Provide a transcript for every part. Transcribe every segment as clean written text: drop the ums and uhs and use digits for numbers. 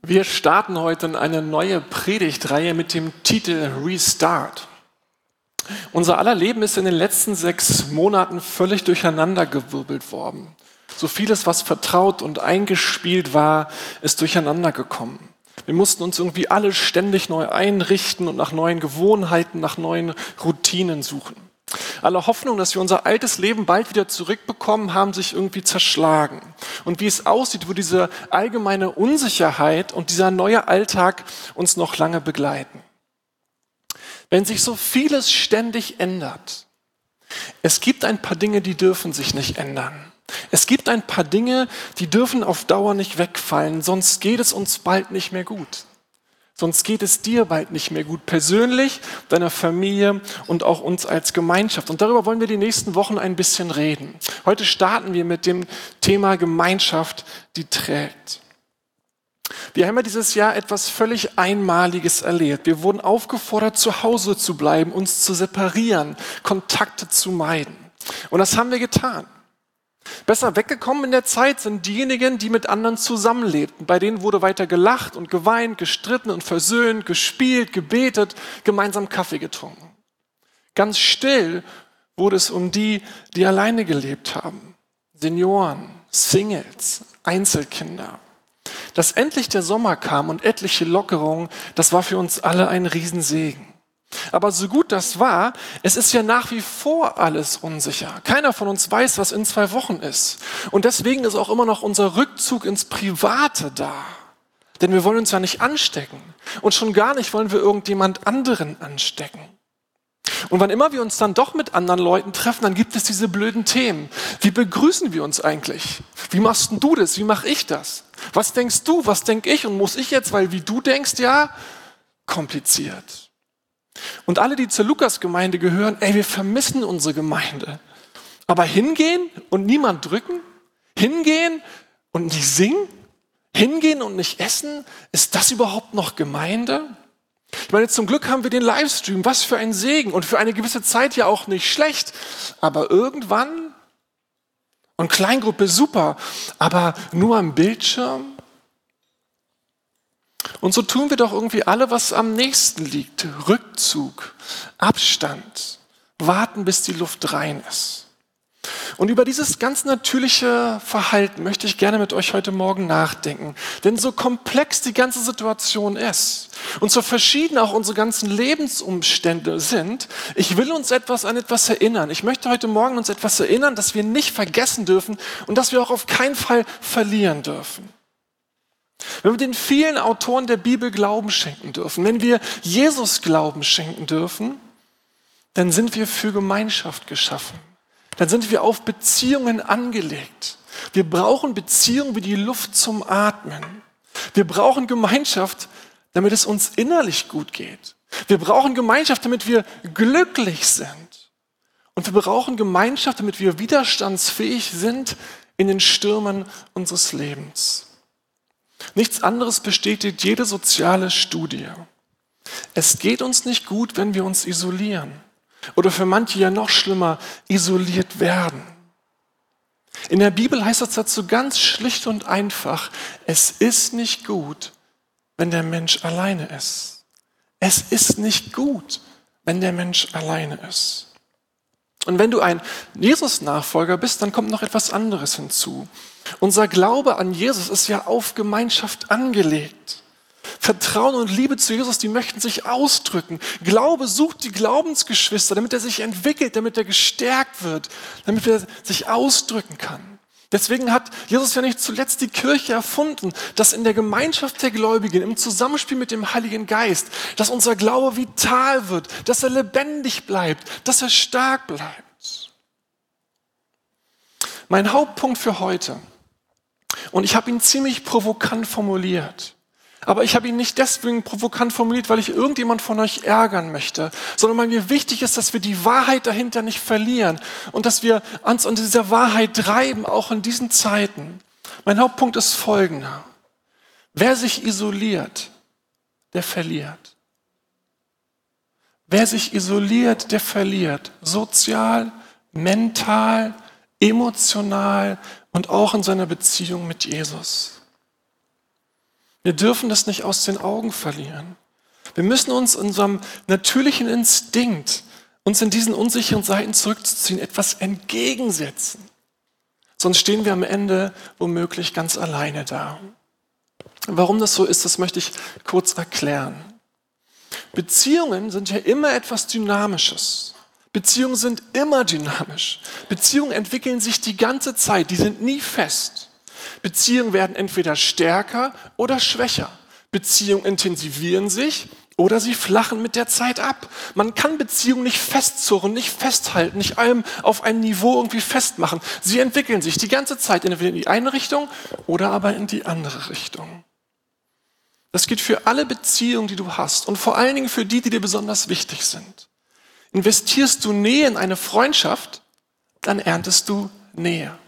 Wir starten heute in eine neue Predigtreihe mit dem Titel Restart. Unser aller Leben ist in den letzten 6 Monaten völlig durcheinandergewirbelt worden. So vieles, was vertraut und eingespielt war, ist durcheinander gekommen. Wir mussten uns irgendwie alle ständig neu einrichten und nach neuen Gewohnheiten, nach neuen Routinen suchen. Alle Hoffnungen, dass wir unser altes Leben bald wieder zurückbekommen, haben sich irgendwie zerschlagen. Und wie es aussieht, wird diese allgemeine Unsicherheit und dieser neue Alltag uns noch lange begleiten. Wenn sich so vieles ständig ändert, es gibt ein paar Dinge, die dürfen sich nicht ändern. Es gibt ein paar Dinge, die dürfen auf Dauer nicht wegfallen, sonst geht es uns bald nicht mehr gut. Sonst geht es dir bald nicht mehr gut, persönlich, deiner Familie und auch uns als Gemeinschaft. Und darüber wollen wir die nächsten Wochen ein bisschen reden. Heute starten wir mit dem Thema Gemeinschaft, die trägt. Wir haben ja dieses Jahr etwas völlig Einmaliges erlebt. Wir wurden aufgefordert, zu Hause zu bleiben, uns zu separieren, Kontakte zu meiden. Und das haben wir getan. Besser weggekommen in der Zeit sind diejenigen, die mit anderen zusammenlebten. Bei denen wurde weiter gelacht und geweint, gestritten und versöhnt, gespielt, gebetet, gemeinsam Kaffee getrunken. Ganz still wurde es um die, die alleine gelebt haben. Senioren, Singles, Einzelkinder. Dass endlich der Sommer kam und etliche Lockerungen, das war für uns alle ein Riesensegen. Aber so gut das war, es ist ja nach wie vor alles unsicher. Keiner von uns weiß, was in 2 Wochen ist. Und deswegen ist auch immer noch unser Rückzug ins Private da. Denn wir wollen uns ja nicht anstecken. Und schon gar nicht wollen wir irgendjemand anderen anstecken. Und wann immer wir uns dann doch mit anderen Leuten treffen, dann gibt es diese blöden Themen. Wie begrüßen wir uns eigentlich? Wie machst denn du das? Wie mache ich das? Was denkst du? Was denke ich? Und muss ich jetzt, weil wie du denkst, ja, kompliziert. Und alle, die zur Lukas-Gemeinde gehören, wir vermissen unsere Gemeinde. Aber hingehen und niemand drücken? Hingehen und nicht singen? Hingehen und nicht essen? Ist das überhaupt noch Gemeinde? Ich meine, zum Glück haben wir den Livestream. Was für ein Segen. Und für eine gewisse Zeit ja auch nicht schlecht. Aber irgendwann, und Kleingruppe super, aber nur am Bildschirm? Und so tun wir doch irgendwie alle, was am nächsten liegt. Rückzug, Abstand, warten, bis die Luft rein ist. Und über dieses ganz natürliche Verhalten möchte ich gerne mit euch heute Morgen nachdenken. Denn so komplex die ganze Situation ist und so verschieden auch unsere ganzen Lebensumstände sind, ich will uns an etwas erinnern. Ich möchte heute Morgen uns etwas erinnern, das wir nicht vergessen dürfen und das wir auch auf keinen Fall verlieren dürfen. Wenn wir den vielen Autoren der Bibel Glauben schenken dürfen, wenn wir Jesus Glauben schenken dürfen, dann sind wir für Gemeinschaft geschaffen. Dann sind wir auf Beziehungen angelegt. Wir brauchen Beziehungen wie die Luft zum Atmen. Wir brauchen Gemeinschaft, damit es uns innerlich gut geht. Wir brauchen Gemeinschaft, damit wir glücklich sind. Und wir brauchen Gemeinschaft, damit wir widerstandsfähig sind in den Stürmen unseres Lebens. Nichts anderes bestätigt jede soziale Studie. Es geht uns nicht gut, wenn wir uns isolieren. Oder für manche ja noch schlimmer, isoliert werden. In der Bibel heißt das dazu ganz schlicht und einfach, es ist nicht gut, wenn der Mensch alleine ist. Es ist nicht gut, wenn der Mensch alleine ist. Und wenn du ein Jesus-Nachfolger bist, dann kommt noch etwas anderes hinzu. Unser Glaube an Jesus ist ja auf Gemeinschaft angelegt. Vertrauen und Liebe zu Jesus, die möchten sich ausdrücken. Glaube sucht die Glaubensgeschwister, damit er sich entwickelt, damit er gestärkt wird, damit er sich ausdrücken kann. Deswegen hat Jesus ja nicht zuletzt die Kirche erfunden, dass in der Gemeinschaft der Gläubigen, im Zusammenspiel mit dem Heiligen Geist, dass unser Glaube vital wird, dass er lebendig bleibt, dass er stark bleibt. Mein Hauptpunkt für heute, und ich habe ihn ziemlich provokant formuliert, aber ich habe ihn nicht deswegen provokant formuliert, weil ich irgendjemand von euch ärgern möchte, sondern weil mir wichtig ist, dass wir die Wahrheit dahinter nicht verlieren und dass wir uns an dieser Wahrheit treiben, auch in diesen Zeiten. Mein Hauptpunkt ist folgender. Wer sich isoliert, der verliert. Wer sich isoliert, der verliert. Sozial, mental, emotional und auch in seiner Beziehung mit Jesus. Wir dürfen das nicht aus den Augen verlieren. Wir müssen uns unserem natürlichen Instinkt, uns in diesen unsicheren Seiten zurückzuziehen, etwas entgegensetzen. Sonst stehen wir am Ende womöglich ganz alleine da. Warum das so ist, das möchte ich kurz erklären. Beziehungen sind ja immer etwas Dynamisches. Beziehungen sind immer dynamisch. Beziehungen entwickeln sich die ganze Zeit, die sind nie fest. Beziehungen werden entweder stärker oder schwächer. Beziehungen intensivieren sich oder sie flachen mit der Zeit ab. Man kann Beziehungen nicht festzurren, nicht festhalten, nicht allem auf ein Niveau irgendwie festmachen. Sie entwickeln sich die ganze Zeit entweder in die eine Richtung oder aber in die andere Richtung. Das gilt für alle Beziehungen, die du hast und vor allen Dingen für die dir besonders wichtig sind. Investierst du Nähe in eine Freundschaft, dann erntest du Nähe.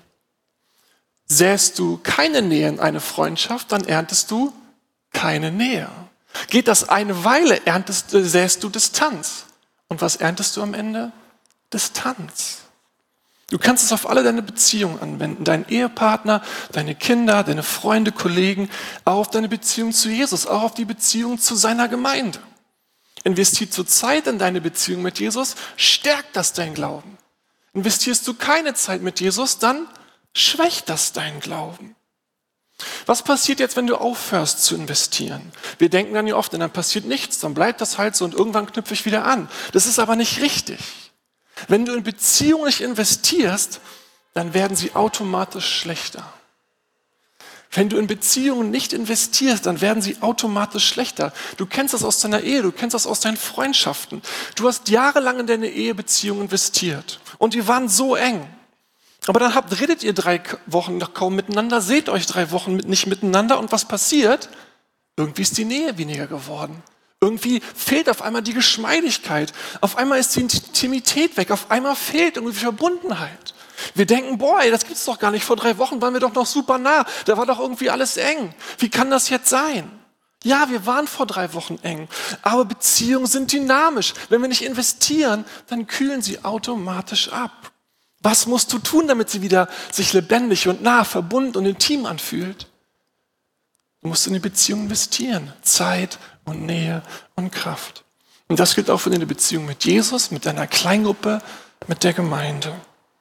Säst du keine Nähe in eine Freundschaft, dann erntest du keine Nähe. Geht das eine Weile, säst du Distanz. Und was erntest du am Ende? Distanz. Du kannst es auf alle deine Beziehungen anwenden, deinen Ehepartner, deine Kinder, deine Freunde, Kollegen, auch auf deine Beziehung zu Jesus, auch auf die Beziehung zu seiner Gemeinde. Investierst du Zeit in deine Beziehung mit Jesus, stärkt das dein Glauben. Investierst du keine Zeit mit Jesus, dann schwächt das deinen Glauben. Was passiert jetzt, wenn du aufhörst zu investieren? Wir denken dann ja oft, dann passiert nichts, dann bleibt das halt so und irgendwann knüpfe ich wieder an. Das ist aber nicht richtig. Wenn du in Beziehungen nicht investierst, dann werden sie automatisch schlechter. Wenn du in Beziehungen nicht investierst, dann werden sie automatisch schlechter. Du kennst das aus deiner Ehe, du kennst das aus deinen Freundschaften. Du hast jahrelang in deine Ehebeziehung investiert und die waren so eng. Aber dann redet ihr 3 Wochen noch kaum miteinander, seht euch 3 Wochen nicht miteinander und was passiert? Irgendwie ist die Nähe weniger geworden. Irgendwie fehlt auf einmal die Geschmeidigkeit. Auf einmal ist die Intimität weg. Auf einmal fehlt irgendwie Verbundenheit. Wir denken, boah, das gibt's doch gar nicht. Vor 3 Wochen waren wir doch noch super nah. Da war doch irgendwie alles eng. Wie kann das jetzt sein? Ja, wir waren vor 3 Wochen eng. Aber Beziehungen sind dynamisch. Wenn wir nicht investieren, dann kühlen sie automatisch ab. Was musst du tun, damit sie wieder sich lebendig und nah, verbunden und intim anfühlt? Du musst in die Beziehung investieren. Zeit und Nähe und Kraft. Und das gilt auch für deine Beziehung mit Jesus, mit deiner Kleingruppe, mit der Gemeinde.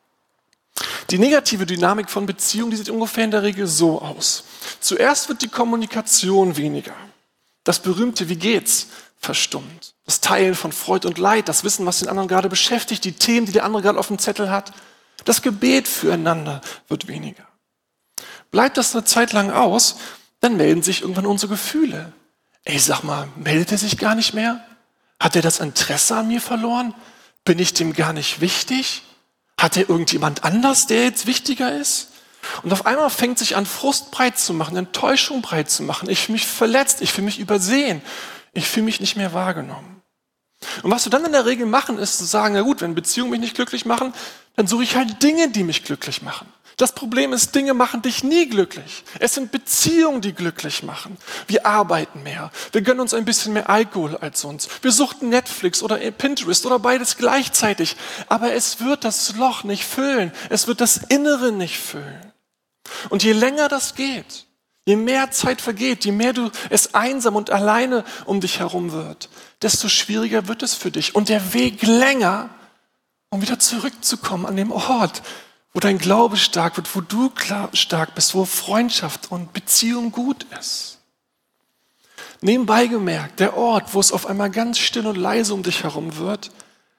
Die negative Dynamik von Beziehungen, die sieht ungefähr in der Regel so aus. Zuerst wird die Kommunikation weniger. Das berühmte Wie geht's verstummt. Das Teilen von Freude und Leid, das Wissen, was den anderen gerade beschäftigt, die Themen, die der andere gerade auf dem Zettel hat. Das Gebet füreinander wird weniger. Bleibt das eine Zeit lang aus, dann melden sich irgendwann unsere Gefühle. Ey, sag mal, meldet er sich gar nicht mehr? Hat er das Interesse an mir verloren? Bin ich dem gar nicht wichtig? Hat er irgendjemand anders, der jetzt wichtiger ist? Und auf einmal fängt sich an, Frust breit zu machen, Enttäuschung breit zu machen. Ich fühle mich verletzt, ich fühle mich übersehen, ich fühle mich nicht mehr wahrgenommen. Und was wir dann in der Regel machen, ist zu sagen, na gut, wenn Beziehungen mich nicht glücklich machen, dann suche ich halt Dinge, die mich glücklich machen. Das Problem ist, Dinge machen dich nie glücklich. Es sind Beziehungen, die glücklich machen. Wir arbeiten mehr. Wir gönnen uns ein bisschen mehr Alkohol als sonst. Wir suchten Netflix oder Pinterest oder beides gleichzeitig. Aber es wird das Loch nicht füllen. Es wird das Innere nicht füllen. Und je länger das geht, je mehr Zeit vergeht, je mehr du es einsam und alleine um dich herum wird, desto schwieriger wird es für dich. Und der Weg länger, um wieder zurückzukommen an dem Ort, wo dein Glaube stark wird, wo du stark bist, wo Freundschaft und Beziehung gut ist. Nebenbei gemerkt, der Ort, wo es auf einmal ganz still und leise um dich herum wird,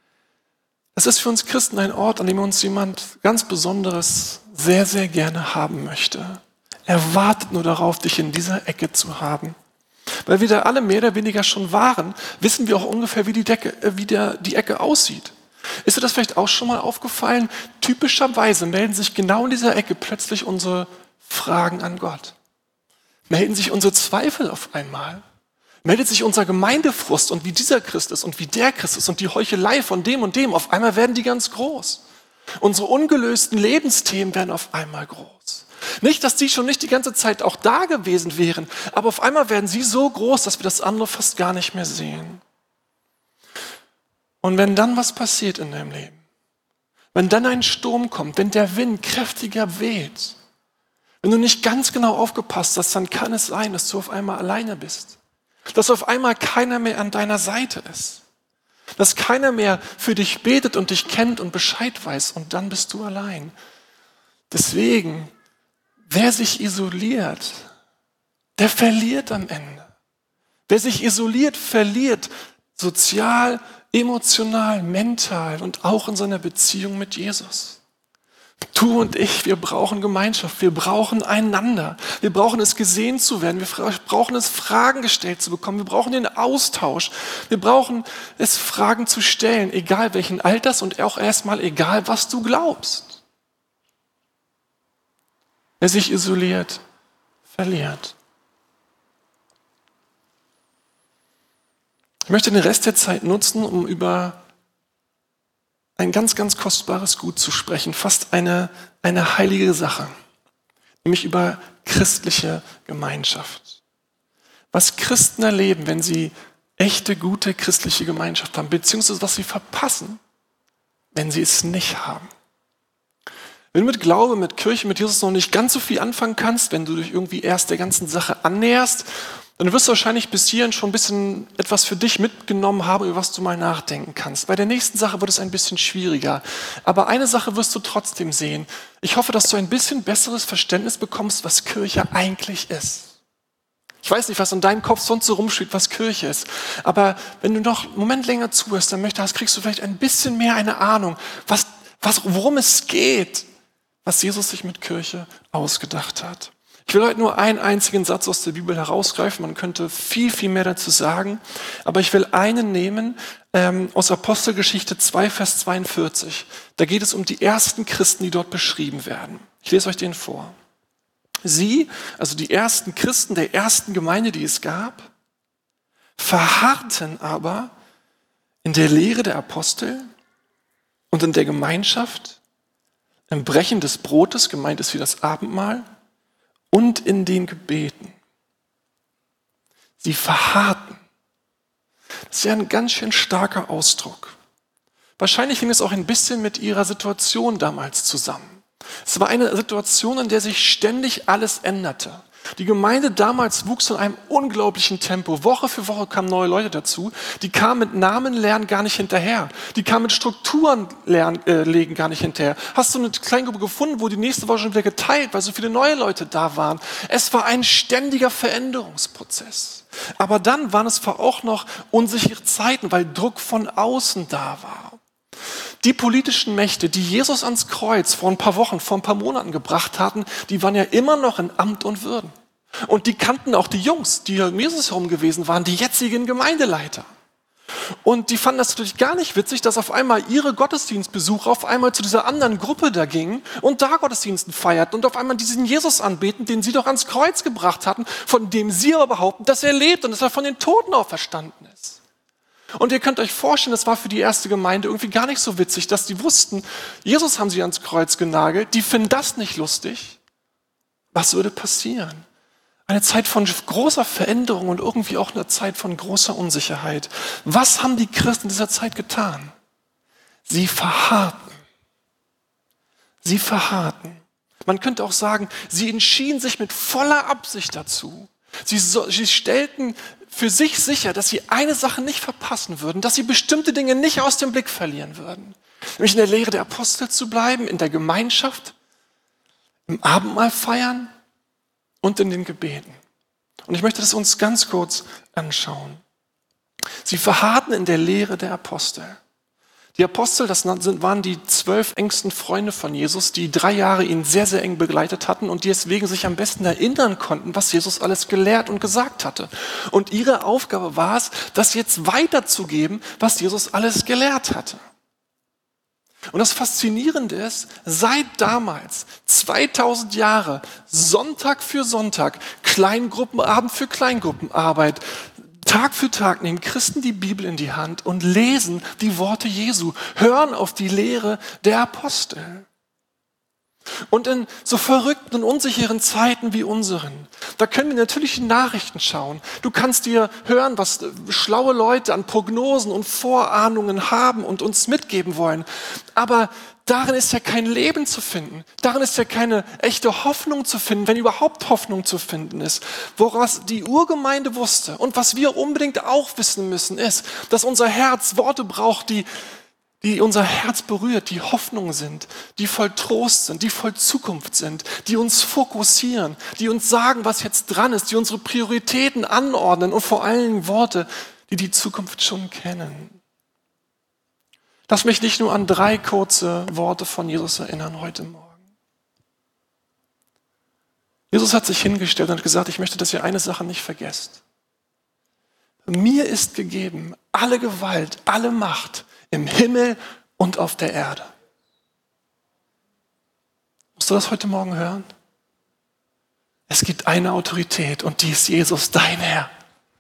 das ist für uns Christen ein Ort, an dem uns jemand ganz Besonderes sehr, sehr gerne haben möchte. Er wartet nur darauf, dich in dieser Ecke zu haben. Weil wir da alle mehr oder weniger schon waren, wissen wir auch ungefähr, wie die Ecke aussieht. Ist dir das vielleicht auch schon mal aufgefallen? Typischerweise melden sich genau in dieser Ecke plötzlich unsere Fragen an Gott. Melden sich unsere Zweifel auf einmal. Meldet sich unser Gemeindefrust und wie dieser Christ ist und wie der Christ ist und die Heuchelei von dem und dem. Auf einmal werden die ganz groß. Unsere ungelösten Lebensthemen werden auf einmal groß. Nicht, dass die schon nicht die ganze Zeit auch da gewesen wären, aber auf einmal werden sie so groß, dass wir das andere fast gar nicht mehr sehen. Und wenn dann was passiert in deinem Leben, wenn dann ein Sturm kommt, wenn der Wind kräftiger weht, Wenn du nicht ganz genau aufgepasst hast, dann kann es sein, dass du auf einmal alleine bist. Dass auf einmal keiner mehr an deiner Seite ist. Dass keiner mehr für dich betet und dich kennt und Bescheid weiß und dann bist du allein. Deswegen, wer sich isoliert, der verliert am Ende. Wer sich isoliert, verliert sozial, emotional, mental und auch in seiner Beziehung mit Jesus. Du und ich, wir brauchen Gemeinschaft, wir brauchen einander, wir brauchen es gesehen zu werden, wir brauchen es Fragen gestellt zu bekommen, wir brauchen den Austausch, wir brauchen es Fragen zu stellen, egal welchen Alters und auch erstmal egal, was du glaubst. Wer sich isoliert, verliert. Ich möchte den Rest der Zeit nutzen, um über ein ganz, ganz kostbares Gut zu sprechen, fast eine heilige Sache, nämlich über christliche Gemeinschaft. Was Christen erleben, wenn sie echte, gute christliche Gemeinschaft haben, beziehungsweise was sie verpassen, wenn sie es nicht haben. Wenn du mit Glaube, mit Kirche, mit Jesus noch nicht ganz so viel anfangen kannst, wenn du dich irgendwie erst der ganzen Sache annäherst, dann wirst du wahrscheinlich bis hierhin schon ein bisschen etwas für dich mitgenommen haben, über was du mal nachdenken kannst. Bei der nächsten Sache wird es ein bisschen schwieriger. Aber eine Sache wirst du trotzdem sehen. Ich hoffe, dass du ein bisschen besseres Verständnis bekommst, was Kirche eigentlich ist. Ich weiß nicht, was in deinem Kopf sonst so rumschwebt, was Kirche ist. Aber wenn du noch einen Moment länger zuhörst, dann kriegst du vielleicht ein bisschen mehr eine Ahnung, worum es geht, was Jesus sich mit Kirche ausgedacht hat. Ich will heute nur einen einzigen Satz aus der Bibel herausgreifen. Man könnte viel, viel mehr dazu sagen. Aber ich will einen nehmen aus Apostelgeschichte 2, Vers 42. Da geht es um die ersten Christen, die dort beschrieben werden. Ich lese euch den vor. Sie, also die ersten Christen der ersten Gemeinde, die es gab, verharrten aber in der Lehre der Apostel und in der Gemeinschaft, im Brechen des Brotes, gemeint ist wie das Abendmahl, und in den Gebeten. Sie verharrten. Das ist ja ein ganz schön starker Ausdruck. Wahrscheinlich hing es auch ein bisschen mit ihrer Situation damals zusammen. Es war eine Situation, in der sich ständig alles änderte. Die Gemeinde damals wuchs in einem unglaublichen Tempo. Woche für Woche kamen neue Leute dazu. Die kamen mit Namenlernen gar nicht hinterher. Die kamen mit Strukturenlegen gar nicht hinterher. Hast du eine Kleingruppe gefunden, wo die nächste Woche schon wieder geteilt, weil so viele neue Leute da waren? Es war ein ständiger Veränderungsprozess. Aber dann waren es auch noch unsichere Zeiten, weil Druck von außen da war. Die politischen Mächte, die Jesus ans Kreuz vor ein paar Wochen, vor ein paar Monaten gebracht hatten, die waren ja immer noch in Amt und Würden. Und die kannten auch die Jungs, die um Jesus herum gewesen waren, die jetzigen Gemeindeleiter. Und die fanden das natürlich gar nicht witzig, dass auf einmal ihre Gottesdienstbesucher auf einmal zu dieser anderen Gruppe da gingen und da Gottesdiensten feierten und auf einmal diesen Jesus anbeten, den sie doch ans Kreuz gebracht hatten, von dem sie aber behaupten, dass er lebt und dass er von den Toten auferstanden ist. Und ihr könnt euch vorstellen, das war für die erste Gemeinde irgendwie gar nicht so witzig, dass die wussten, Jesus haben sie ans Kreuz genagelt, die finden das nicht lustig. Was würde passieren? Eine Zeit von großer Veränderung und irgendwie auch eine Zeit von großer Unsicherheit. Was haben die Christen in dieser Zeit getan? Sie verharrten. Sie verharrten. Man könnte auch sagen, sie entschieden sich mit voller Absicht dazu. Sie stellten für sich sicher, dass sie eine Sache nicht verpassen würden, dass sie bestimmte Dinge nicht aus dem Blick verlieren würden. Nämlich in der Lehre der Apostel zu bleiben, in der Gemeinschaft, im Abendmahl feiern und in den Gebeten. Und ich möchte das uns ganz kurz anschauen. Sie verharrten in der Lehre der Apostel. Die Apostel, das waren die 12 engsten Freunde von Jesus, die 3 Jahre ihn sehr, sehr eng begleitet hatten und die deswegen sich am besten erinnern konnten, was Jesus alles gelehrt und gesagt hatte. Und ihre Aufgabe war es, das jetzt weiterzugeben, was Jesus alles gelehrt hatte. Und das Faszinierende ist, seit damals, 2000 Jahre, Sonntag für Sonntag, Kleingruppenabend für Kleingruppenarbeit, Tag für Tag nehmen Christen die Bibel in die Hand und lesen die Worte Jesu, hören auf die Lehre der Apostel. Und in so verrückten und unsicheren Zeiten wie unseren, da können wir natürlich in Nachrichten schauen. Du kannst dir hören, was schlaue Leute an Prognosen und Vorahnungen haben und uns mitgeben wollen. Aber darin ist ja kein Leben zu finden. Darin ist ja keine echte Hoffnung zu finden, wenn überhaupt Hoffnung zu finden ist. Woraus die Urgemeinde wusste und was wir unbedingt auch wissen müssen, ist, dass unser Herz Worte braucht, die unser Herz berührt, die Hoffnung sind, die voll Trost sind, die voll Zukunft sind, die uns fokussieren, die uns sagen, was jetzt dran ist, die unsere Prioritäten anordnen und vor allem Worte, die die Zukunft schon kennen. Lass mich nicht nur an 3 kurze Worte von Jesus erinnern heute Morgen. Jesus hat sich hingestellt und gesagt, ich möchte, dass ihr eine Sache nicht vergesst. Mir ist gegeben alle Gewalt, alle Macht im Himmel und auf der Erde. Musst du das heute Morgen hören? Es gibt eine Autorität und die ist Jesus, dein Herr.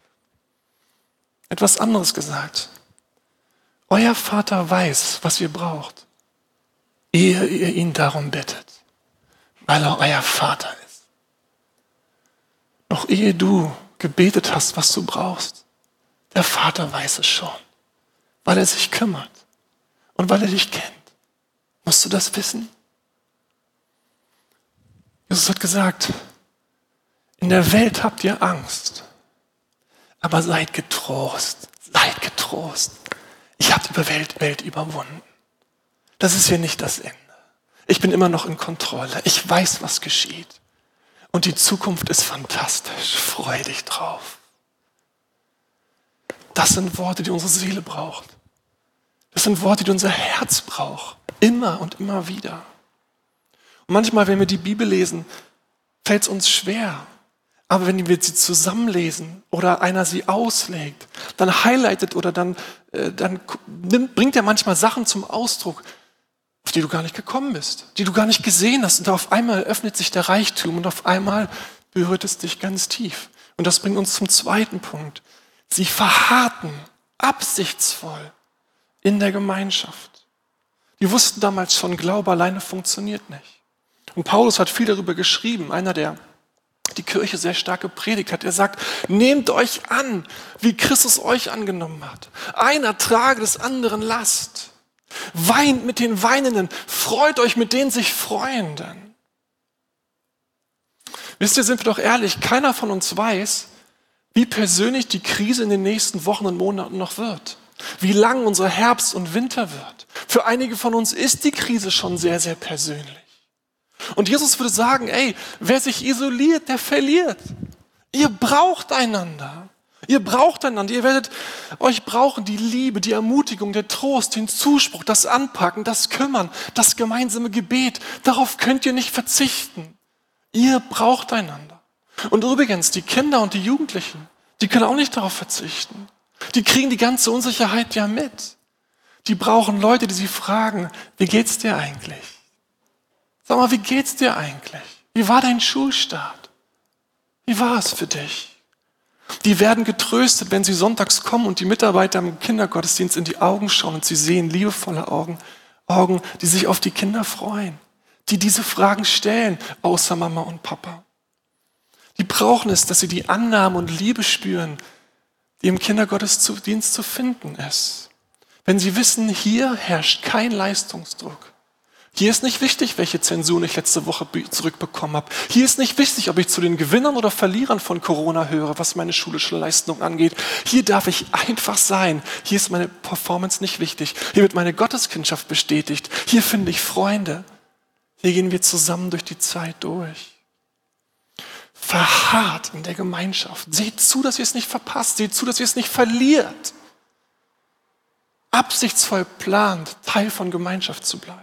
Etwas anderes gesagt. Euer Vater weiß, was ihr braucht, ehe ihr ihn darum bittet, weil er euer Vater ist. Noch ehe du gebetet hast, was du brauchst, der Vater weiß es schon. Weil er sich kümmert und weil er dich kennt. Musst du das wissen? Jesus hat gesagt, in der Welt habt ihr Angst, aber seid getrost, seid getrost. Ich habe die Welt überwunden. Das ist hier nicht das Ende. Ich bin immer noch in Kontrolle. Ich weiß, was geschieht. Und die Zukunft ist fantastisch. Freu dich drauf. Das sind Worte, die unsere Seele braucht. Das sind Worte, die unser Herz braucht. Immer und immer wieder. Und manchmal, wenn wir die Bibel lesen, fällt es uns schwer. Aber wenn wir sie zusammenlesen oder einer sie auslegt, dann highlightet oder dann bringt er manchmal Sachen zum Ausdruck, auf die du gar nicht gekommen bist, die du gar nicht gesehen hast. Und auf einmal öffnet sich der Reichtum und auf einmal berührt es dich ganz tief. Und das bringt uns zum zweiten Punkt. Sie verharrten absichtsvoll in der Gemeinschaft. Die wussten damals schon, Glaube alleine funktioniert nicht. Und Paulus hat viel darüber geschrieben, einer, der die Kirche sehr stark gepredigt hat. Er sagt, nehmt euch an, wie Christus euch angenommen hat. Einer trage des anderen Last. Weint mit den Weinenden, freut euch mit den sich Freuenden. Wisst ihr, sind wir doch ehrlich, keiner von uns weiß, wie persönlich die Krise in den nächsten Wochen und Monaten noch wird. Wie lang unser Herbst und Winter wird. Für einige von uns ist die Krise schon sehr, sehr persönlich. Und Jesus würde sagen, ey, wer sich isoliert, der verliert. Ihr braucht einander. Ihr braucht einander. Ihr werdet euch brauchen, die Liebe, die Ermutigung, der Trost, den Zuspruch, das Anpacken, das Kümmern, das gemeinsame Gebet. Darauf könnt ihr nicht verzichten. Ihr braucht einander. Und übrigens, die Kinder und die Jugendlichen, die können auch nicht darauf verzichten. Die kriegen die ganze Unsicherheit ja mit. Die brauchen Leute, die sie fragen, wie geht's dir eigentlich? Sag mal, wie geht's dir eigentlich? Wie war dein Schulstart? Wie war es für dich? Die werden getröstet, wenn sie sonntags kommen und die Mitarbeiter im Kindergottesdienst in die Augen schauen und sie sehen liebevolle Augen, die sich auf die Kinder freuen, die diese Fragen stellen, außer Mama und Papa. Die brauchen es, dass sie die Annahme und Liebe spüren, die im Kindergottesdienst zu finden ist. Wenn sie wissen, hier herrscht kein Leistungsdruck. Hier ist nicht wichtig, welche Zensur ich letzte Woche zurückbekommen habe. Hier ist nicht wichtig, ob ich zu den Gewinnern oder Verlierern von Corona höre, was meine schulische Leistung angeht. Hier darf ich einfach sein. Hier ist meine Performance nicht wichtig. Hier wird meine Gotteskindschaft bestätigt. Hier finde ich Freunde. Hier gehen wir zusammen durch die Zeit durch. Verharrt in der Gemeinschaft. Seht zu, dass ihr es nicht verpasst. Seht zu, dass ihr es nicht verliert. Absichtsvoll plant, Teil von Gemeinschaft zu bleiben.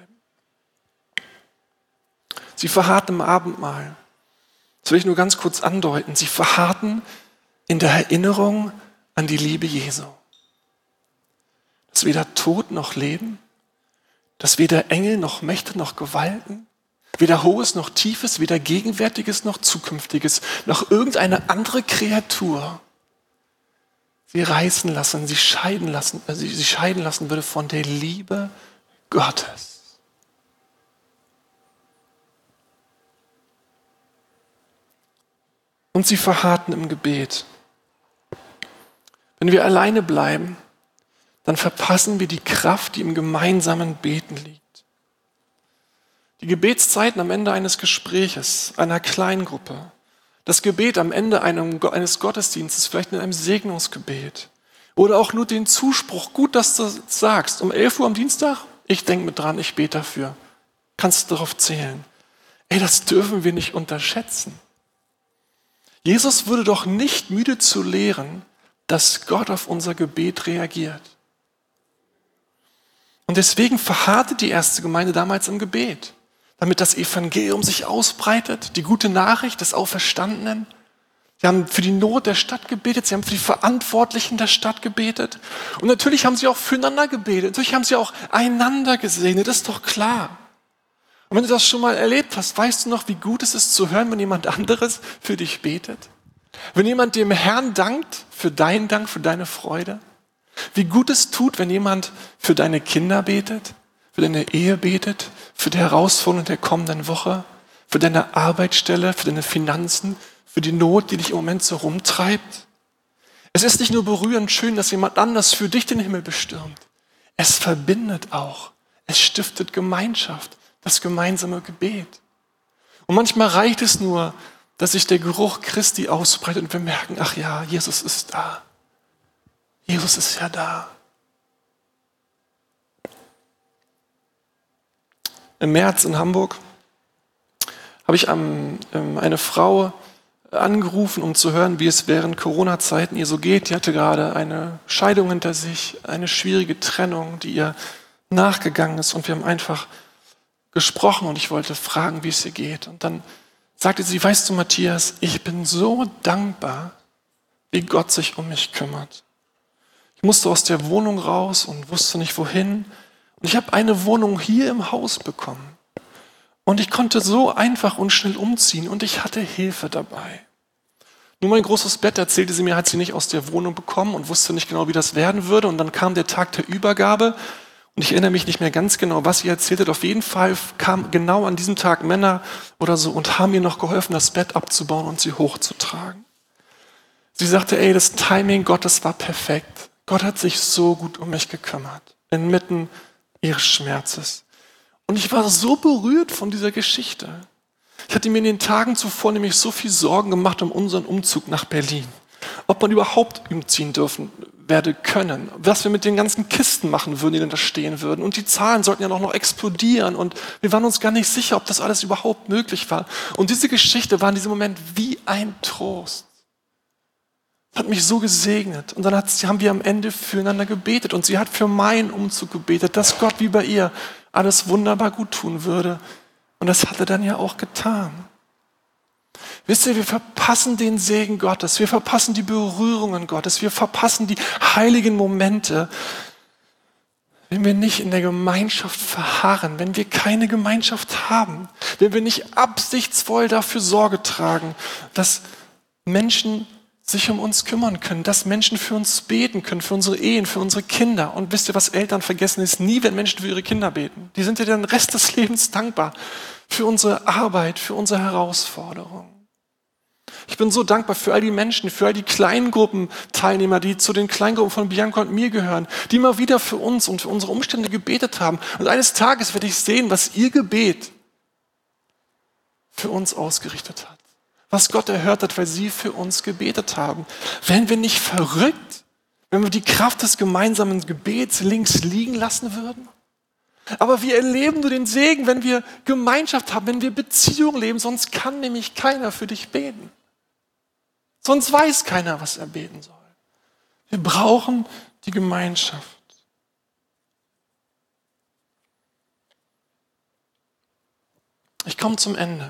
Sie verharrten im Abendmahl. Das will ich nur ganz kurz andeuten. Sie verharrten in der Erinnerung an die Liebe Jesu. Dass weder Tod noch Leben, dass weder Engel noch Mächte noch Gewalten, weder Hohes noch Tiefes, weder Gegenwärtiges noch Zukünftiges, noch irgendeine andere Kreatur sie reißen lassen, sie scheiden lassen würde von der Liebe Gottes. Und sie verharrten im Gebet. Wenn wir alleine bleiben, dann verpassen wir die Kraft, die im gemeinsamen Beten liegt. Die Gebetszeiten am Ende eines Gespräches, einer Kleingruppe. Das Gebet am Ende eines Gottesdienstes, vielleicht in einem Segnungsgebet. Oder auch nur den Zuspruch, gut, dass du sagst, um 11 Uhr am Dienstag, ich denke mit dran, ich bete dafür. Kannst du darauf zählen. Ey, das dürfen wir nicht unterschätzen. Jesus würde doch nicht müde zu lehren, dass Gott auf unser Gebet reagiert. Und deswegen verharrte die erste Gemeinde damals im Gebet, damit das Evangelium sich ausbreitet, die gute Nachricht des Auferstandenen. Sie haben für die Not der Stadt gebetet, sie haben für die Verantwortlichen der Stadt gebetet. Und natürlich haben sie auch füreinander gebetet, natürlich haben sie auch einander gesegnet, ist doch klar. Und wenn du das schon mal erlebt hast, weißt du noch, wie gut es ist zu hören, wenn jemand anderes für dich betet? Wenn jemand dem Herrn dankt für deinen Dank, für deine Freude? Wie gut es tut, wenn jemand für deine Kinder betet, für deine Ehe betet, für die Herausforderungen der kommenden Woche, für deine Arbeitsstelle, für deine Finanzen, für die Not, die dich im Moment so rumtreibt? Es ist nicht nur berührend schön, dass jemand anders für dich den Himmel bestürmt. Es verbindet auch. Es stiftet Gemeinschaft, das gemeinsame Gebet. Und manchmal reicht es nur, dass sich der Geruch Christi ausbreitet und wir merken, ach ja, Jesus ist da. Jesus ist ja da. Im März in Hamburg habe ich eine Frau angerufen, um zu hören, wie es während Corona-Zeiten ihr so geht. Die hatte gerade eine Scheidung hinter sich, eine schwierige Trennung, die ihr nachgegangen ist. Und wir haben einfach gesprochen und ich wollte fragen, wie es ihr geht. Und dann sagte sie, weißt du, Matthias, ich bin so dankbar, wie Gott sich um mich kümmert. Ich musste aus der Wohnung raus und wusste nicht wohin. Und ich habe eine Wohnung hier im Haus bekommen. Und ich konnte so einfach und schnell umziehen und ich hatte Hilfe dabei. Nur mein großes Bett, erzählte sie mir, hat sie nicht aus der Wohnung bekommen und wusste nicht genau, wie das werden würde. Und dann kam der Tag der Übergabe und ich erinnere mich nicht mehr ganz genau, was sie erzählt hat. Auf jeden Fall kamen genau an diesem Tag Männer oder so und haben mir noch geholfen, das Bett abzubauen und sie hochzutragen. Sie sagte, ey, das Timing Gottes war perfekt. Gott hat sich so gut um mich gekümmert, inmitten ihres Schmerzes. Und ich war so berührt von dieser Geschichte. Ich hatte mir in den Tagen zuvor nämlich so viel Sorgen gemacht um unseren Umzug nach Berlin. Ob man überhaupt umziehen werde können. Was wir mit den ganzen Kisten machen würden, die dann da stehen würden. Und die Zahlen sollten ja noch explodieren. Und wir waren uns gar nicht sicher, ob das alles überhaupt möglich war. Und diese Geschichte war in diesem Moment wie ein Trost. Hat mich so gesegnet. Und dann haben wir am Ende füreinander gebetet. Und sie hat für meinen Umzug gebetet, dass Gott wie bei ihr alles wunderbar gut tun würde. Und das hat er dann ja auch getan. Wisst ihr, wir verpassen den Segen Gottes. Wir verpassen die Berührungen Gottes. Wir verpassen die heiligen Momente, wenn wir nicht in der Gemeinschaft verharren, wenn wir keine Gemeinschaft haben, wenn wir nicht absichtsvoll dafür Sorge tragen, dass Menschen sich um uns kümmern können, dass Menschen für uns beten können, für unsere Ehen, für unsere Kinder. Und wisst ihr, was Eltern vergessen ist? Nie, wenn Menschen für ihre Kinder beten. Die sind ja den Rest des Lebens dankbar für unsere Arbeit, für unsere Herausforderungen. Ich bin so dankbar für all die Menschen, für all die Kleingruppenteilnehmer, die zu den Kleingruppen von Bianca und mir gehören, die immer wieder für uns und für unsere Umstände gebetet haben. Und eines Tages werde ich sehen, was ihr Gebet für uns ausgerichtet hat. Was Gott erhört hat, weil sie für uns gebetet haben. Wären wir nicht verrückt, wenn wir die Kraft des gemeinsamen Gebets links liegen lassen würden? Aber wir erleben nur den Segen, wenn wir Gemeinschaft haben, wenn wir Beziehung leben, sonst kann nämlich keiner für dich beten. Sonst weiß keiner, was er beten soll. Wir brauchen die Gemeinschaft. Ich komme zum Ende.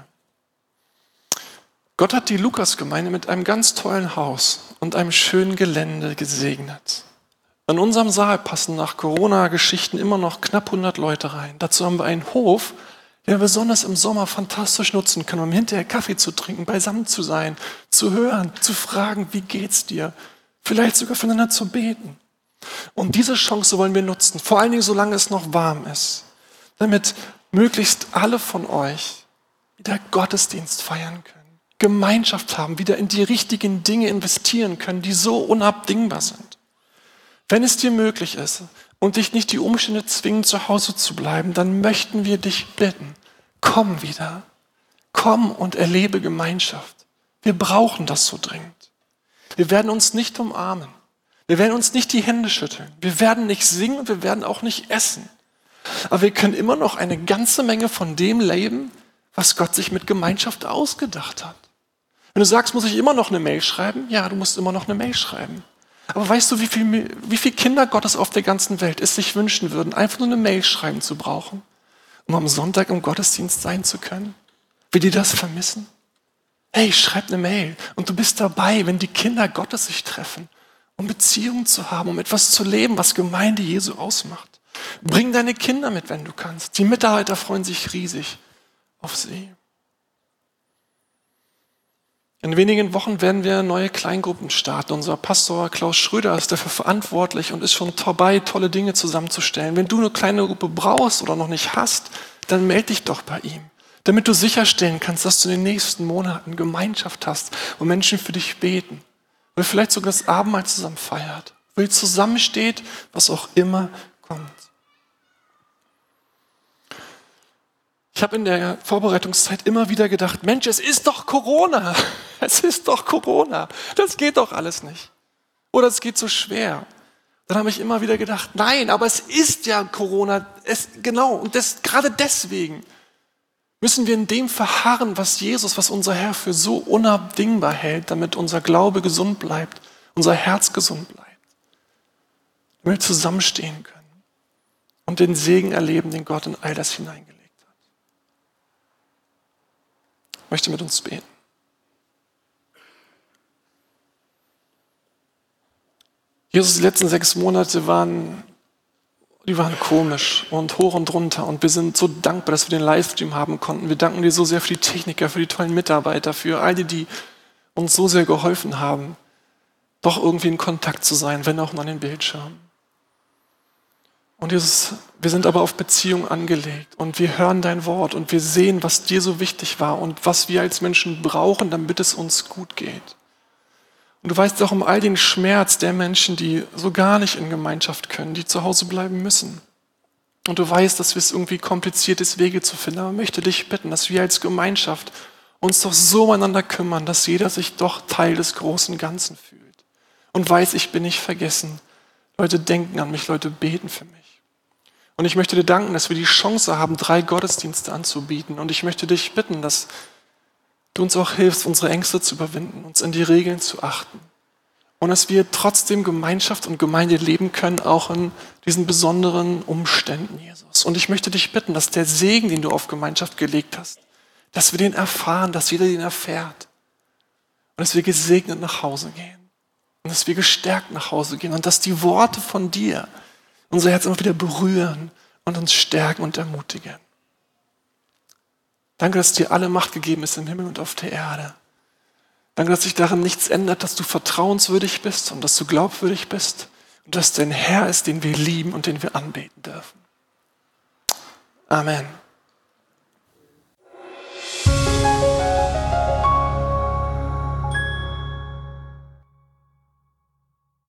Gott hat die Lukasgemeinde mit einem ganz tollen Haus und einem schönen Gelände gesegnet. In unserem Saal passen nach Corona-Geschichten immer noch knapp 100 Leute rein. Dazu haben wir einen Hof, den wir besonders im Sommer fantastisch nutzen können, um hinterher Kaffee zu trinken, beisammen zu sein, zu hören, zu fragen, wie geht's dir? Vielleicht sogar füreinander zu beten. Und diese Chance wollen wir nutzen, vor allen Dingen solange es noch warm ist, damit möglichst alle von euch wieder Gottesdienst feiern können. Gemeinschaft haben, wieder in die richtigen Dinge investieren können, die so unabdingbar sind. Wenn es dir möglich ist und dich nicht die Umstände zwingen, zu Hause zu bleiben, dann möchten wir dich bitten, komm wieder. Komm und erlebe Gemeinschaft. Wir brauchen das so dringend. Wir werden uns nicht umarmen. Wir werden uns nicht die Hände schütteln. Wir werden nicht singen und wir werden auch nicht essen. Aber wir können immer noch eine ganze Menge von dem leben, was Gott sich mit Gemeinschaft ausgedacht hat. Wenn du sagst, muss ich immer noch eine Mail schreiben? Ja, du musst immer noch eine Mail schreiben. Aber weißt du, wie viele Kinder Gottes auf der ganzen Welt es sich wünschen würden, einfach nur eine Mail schreiben zu brauchen, um am Sonntag im Gottesdienst sein zu können? Wie die das vermissen? Hey, schreib eine Mail und du bist dabei, wenn die Kinder Gottes sich treffen, um Beziehungen zu haben, um etwas zu leben, was Gemeinde Jesu ausmacht. Bring deine Kinder mit, wenn du kannst. Die Mitarbeiter freuen sich riesig auf sie. In wenigen Wochen werden wir neue Kleingruppen starten. Unser Pastor Klaus Schröder ist dafür verantwortlich und ist schon dabei, tolle Dinge zusammenzustellen. Wenn du eine kleine Gruppe brauchst oder noch nicht hast, dann melde dich doch bei ihm, damit du sicherstellen kannst, dass du in den nächsten Monaten Gemeinschaft hast, wo Menschen für dich beten, wo ihr vielleicht sogar das Abendmahl zusammen feiert, wo ihr zusammensteht, was auch immer kommt. Ich habe in der Vorbereitungszeit immer wieder gedacht, Mensch, es ist doch Corona. Es ist doch Corona. Das geht doch alles nicht. Oder es geht so schwer. Dann habe ich immer wieder gedacht, nein, aber es ist ja Corona. Genau, und gerade deswegen müssen wir in dem verharren, was Jesus, was unser Herr für so unabdingbar hält, damit unser Glaube gesund bleibt, unser Herz gesund bleibt. Damit wir zusammenstehen können und den Segen erleben, den Gott in all das hineingelegt hat. Ich möchte mit uns beten. Jesus, die letzten 6 Monate waren komisch und hoch und runter. Und wir sind so dankbar, dass wir den Livestream haben konnten. Wir danken dir so sehr für die Techniker, für die tollen Mitarbeiter, für all die uns so sehr geholfen haben, doch irgendwie in Kontakt zu sein, wenn auch nur an den Bildschirmen. Und Jesus, wir sind aber auf Beziehung angelegt und wir hören dein Wort und wir sehen, was dir so wichtig war und was wir als Menschen brauchen, damit es uns gut geht. Und du weißt auch um all den Schmerz der Menschen, die so gar nicht in Gemeinschaft können, die zu Hause bleiben müssen. Und du weißt, dass es irgendwie kompliziert ist, Wege zu finden. Aber ich möchte dich bitten, dass wir als Gemeinschaft uns doch so umeinander kümmern, dass jeder sich doch Teil des großen Ganzen fühlt. Und weiß, ich bin nicht vergessen. Leute denken an mich, Leute beten für mich. Und ich möchte dir danken, dass wir die Chance haben, 3 Gottesdienste anzubieten. Und ich möchte dich bitten, dass du uns auch hilfst, unsere Ängste zu überwinden, uns in die Regeln zu achten. Und dass wir trotzdem Gemeinschaft und Gemeinde leben können, auch in diesen besonderen Umständen, Jesus. Und ich möchte dich bitten, dass der Segen, den du auf Gemeinschaft gelegt hast, dass wir den erfahren, dass jeder den erfährt. Und dass wir gesegnet nach Hause gehen. Und dass wir gestärkt nach Hause gehen. Und dass die Worte von dir unser Herz immer wieder berühren und uns stärken und ermutigen. Danke, dass dir alle Macht gegeben ist im Himmel und auf der Erde. Danke, dass sich daran nichts ändert, dass du vertrauenswürdig bist und dass du glaubwürdig bist und dass dein Herr ist, den wir lieben und den wir anbeten dürfen. Amen.